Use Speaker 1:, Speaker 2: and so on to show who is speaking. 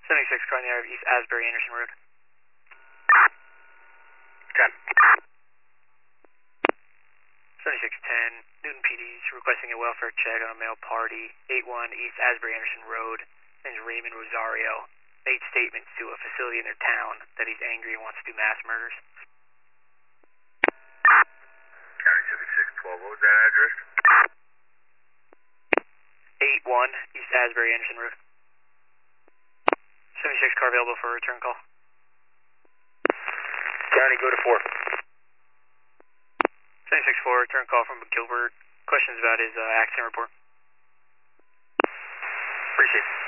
Speaker 1: 76 car in the area of East Asbury Anderson Road.
Speaker 2: 10.
Speaker 1: 7610, Newton PD is requesting a welfare check on a male party, 81 East Asbury Anderson Road. His name is Raymond Rosario. Made statements to a facility in their town that he's angry and wants to do mass murders.
Speaker 2: County 7612, what was that address?
Speaker 1: 81 East Asbury Anderson Road. 76 car available for a return call.
Speaker 2: County, go to 4.
Speaker 1: 76-4, return call from Gilbert. Questions about his accident report.
Speaker 2: Appreciate it.